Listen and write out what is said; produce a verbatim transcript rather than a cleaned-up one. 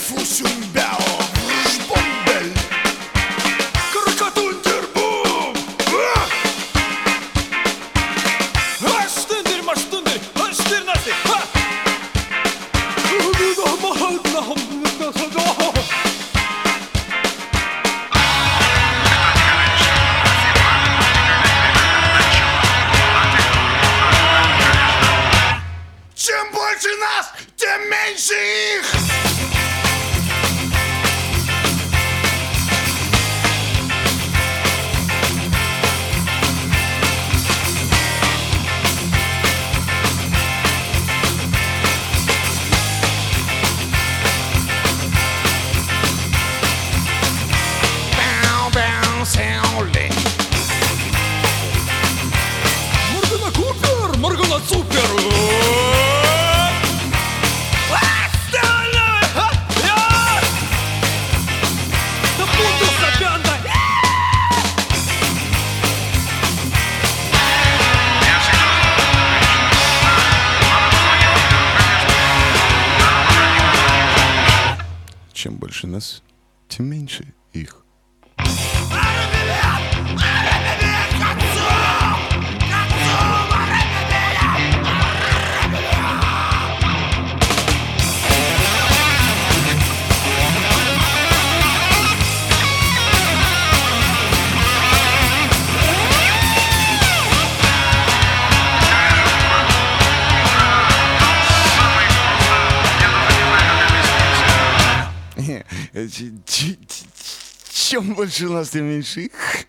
Фусюнбяо, Жбомбель, Крокотундербум. Штундер, маштундер, штырнасы. Чем больше нас, тем меньше их. Моргана Купер, Моргана Супер. Чем больше нас, тем меньше их. Чем больше нас, тем меньше их.